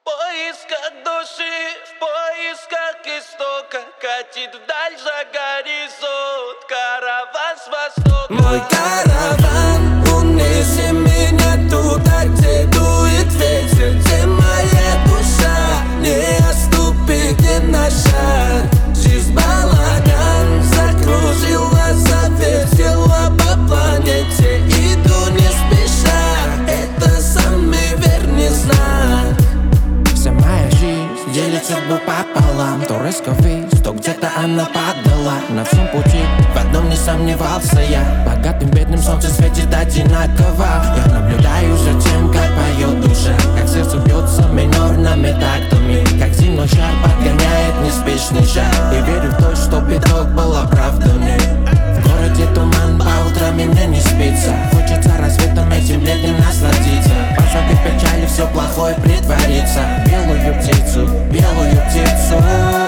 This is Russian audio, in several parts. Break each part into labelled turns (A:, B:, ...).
A: поисках души, в поисках истока, катит вдаль за горизонт караван с востока.
B: Мой караван, унеси меня туда, где дует ветер, где моя душа не оступит ни на шаг. Жизнь балаган закружила, завертела по планете. Иду не спеша, это самый верный знак.
C: Вся моя жизнь делит судьбу пополам. То рисковый, то где-то она падала. На всем пути в одном не сомневался я: богатым, бедным солнце светит одинаково. Я наблюдаю за тем, как поет душа, как сердце бьется минорными тактами, как зимой жар подгоняет неспешный шаг. И верю в то, что итог был оправданный. В городе туман, по утрам и мне не спится. Хочется рассветом этим летним насладиться. Позади печали все плохое притворится. Белую птицу, белую птицу.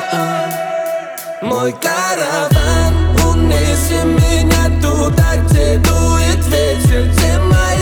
B: Мой караван, унеси меня туда, где дует ветер, где моя